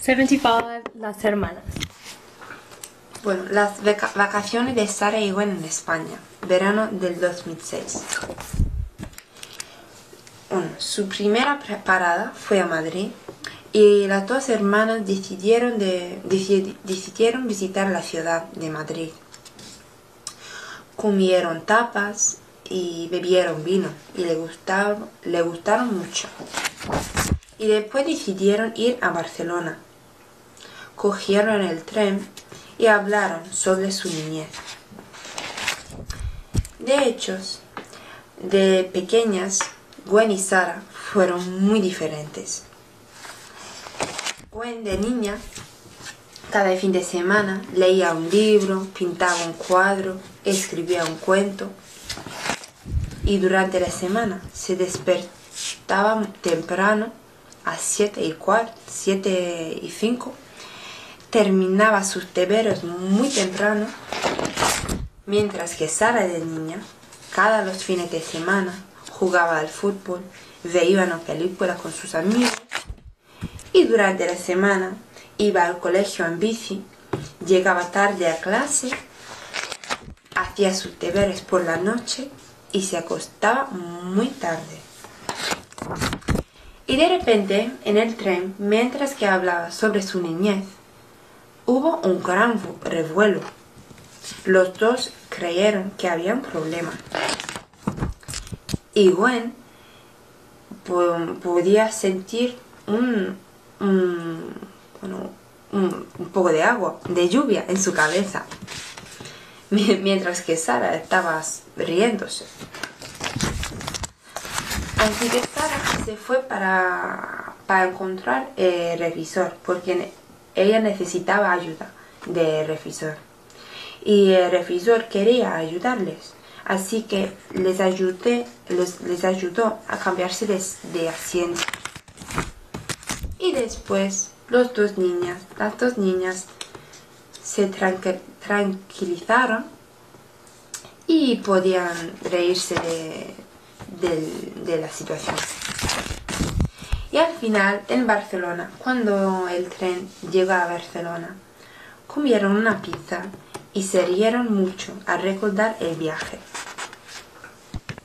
75. Las hermanas. Bueno, las vacaciones de Sara y Gwen en España, verano del 2006. Bueno, su primera parada fue a Madrid y las dos hermanas decidieron visitar la ciudad de Madrid. Comieron tapas y bebieron vino y le gustaron mucho. Y después decidieron ir a Barcelona. Cogieron el tren y hablaron sobre su niñez. De hecho, de pequeñas, Gwen y Sara fueron muy diferentes. Gwen de niña, cada fin de semana leía un libro, pintaba un cuadro, escribía un cuento. Y durante la semana se despertaba temprano a 7:15, terminaba sus deberes muy temprano, mientras que Sara de niña, cada los fines de semana, jugaba al fútbol, veía una película con sus amigos y durante la semana iba al colegio en bici, llegaba tarde a clase, hacía sus deberes por la noche y se acostaba muy tarde. Y de repente, en el tren, mientras que hablaba sobre su niñez, hubo un gran revuelo. Los dos creyeron que había un problema. Y Gwen podía sentir un poco de agua, de lluvia en su cabeza, mientras que Sara estaba riéndose. Así que Sara se fue para encontrar el revisor, porque ella necesitaba ayuda del revisor. Y el revisor quería ayudarles, así que les ayudó a cambiarse de asiento. Y después las dos niñas se tranquilizaron y podían reírse de la situación. Y al final, en Barcelona, cuando el tren llegó a Barcelona, comieron una pizza y se rieron mucho al recordar el viaje.